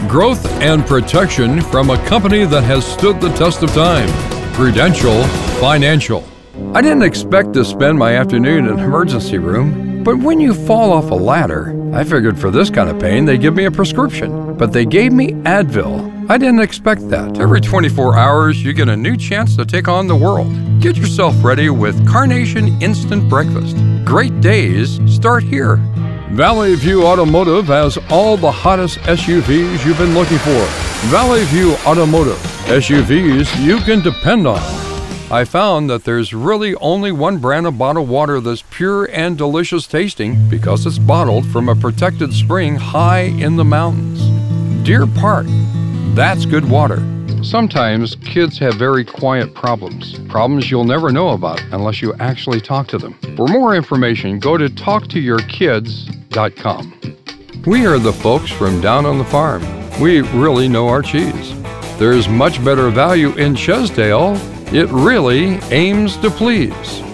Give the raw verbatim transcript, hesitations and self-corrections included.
Growth and protection from a company that has stood the test of time. Prudential Financial. I didn't expect to spend my afternoon in an emergency room, but when you fall off a ladder, I figured for this kind of pain they'd give me a prescription. But they gave me Advil. I didn't expect that. Every twenty-four hours, you get a new chance to take on the world. Get yourself ready with Carnation Instant Breakfast. Great days start here. Valley View Automotive has all the hottest S U Vs you've been looking for. Valley View Automotive, S U Vs you can depend on. I found that there's really only one brand of bottled water that's pure and delicious tasting because it's bottled from a protected spring high in the mountains. Deer Park, that's good water. Sometimes kids have very quiet problems, problems you'll never know about unless you actually talk to them. For more information, go to talk to your kids dot com. We are the folks from down on the farm. We really know our cheese. There's much better value in Chesdale. It really aims to please.